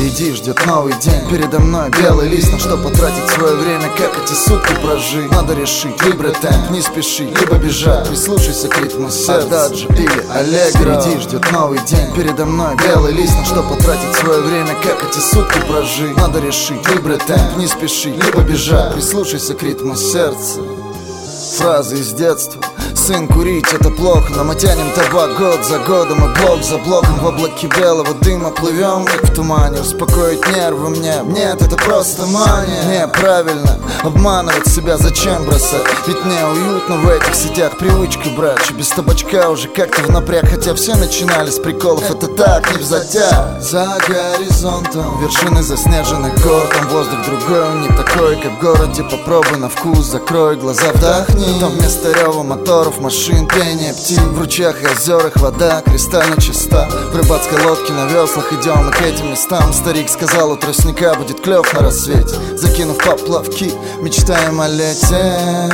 Впереди ждет новый день, передо мной белый лист. На что потратить свое время, как эти сутки прожить? Надо решить, выбрать темп, не спеши, либо бежать. Прислушайся к ритму сердца, Ададжо или Аллегро. Впереди ждет новый день, передо мной белый лист. На что потратить свое время, как эти сутки прожить? Надо решить, выбрать темп, не спеши, либо бежать. Прислушайся к ритму сердца. Фразы из детства. Сын, курить это плохо, но мы тянем табак год за годом и блок за блоком. В облаке белого дыма плывем, как в тумане. Успокоить нервы мне, нет, это просто мания. Неправильно обманывать себя, зачем бросать? Ведь мне уютно в этих сетях, привычка брать. Без табачка уже как-то в напряг, хотя все начинали с приколов, это так, не взатяг. За горизонтом вершины заснеженных гор, там воздух другой, он не такой, как в городе. Попробуй на вкус, закрой глаза, вдохни. Там вместо рева моторов, машин, пение птиц. В ручьях и озерах вода кристально чиста. В рыбацкой лодке на веслах идем мы к этим местам. Старик сказал, у тростника будет клев на рассвете. Закинув поплавки, мечтаем о лете.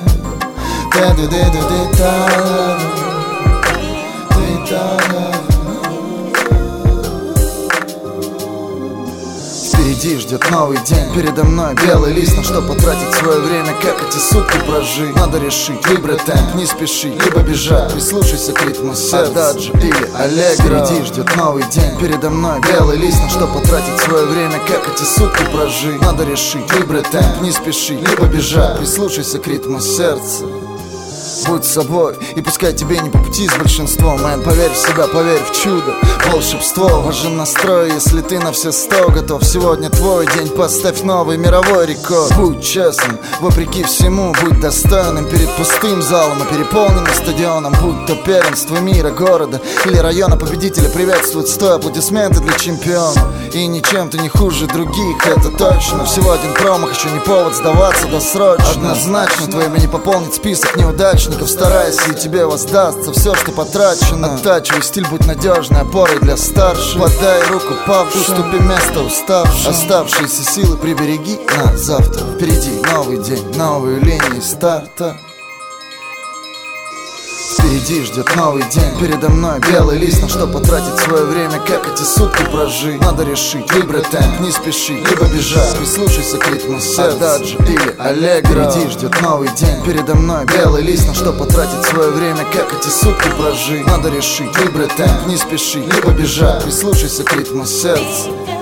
Впереди ждет новый день, передо мной белый лист. На что потратить свое время, как эти сутки прожить? Надо решить, выбрать темп, не спеши, либо бежать. Прислушайся к ритму сердца, Ададжо или Аллегро. Впереди ждет новый день, передо мной белый лист. На что потратить свое время, как эти сутки прожить? Надо решить, выбрать темп, не спеши, либо бежать. Прислушайся к ритму сердца. Будь собой, и пускай тебе не по пути с большинством. Мэн, поверь в себя, поверь в чудо, волшебство. Важен настрой, если ты на все 100 готов. Сегодня твой день, поставь новый мировой рекорд. Будь честным, вопреки всему, будь достойным. Перед пустым залом и переполненным стадионом. Будь то первенство мира, города или района, победителя приветствуют стоя аплодисменты для чемпиона. И ничем ты не хуже других, это точно. Всего один промах, еще не повод сдаваться досрочно. Однозначно твое имя не пополнит список неудачников. Старайся, и тебе воздастся все, что потрачено. Оттачивай стиль, будь надежной опорой для старших. Подай руку павшим, уступи место уставшим. Оставшиеся силы прибереги на завтра. Впереди новый день, новые линии старта. Впереди ждет новый день, передо мной белый лист. На что потратить свое время, как эти сутки прожить? Надо решить, выбрать темп, не спеши, либо бежать. Прислушайся к ритму сердца, Ададжо или Аллегро. Впереди ждет новый день, передо мной белый лист. На что потратить свое время, как эти сутки прожить? Надо решить, выбрать темп, не спеши, либо бежать. Прислушайся к ритму сердца.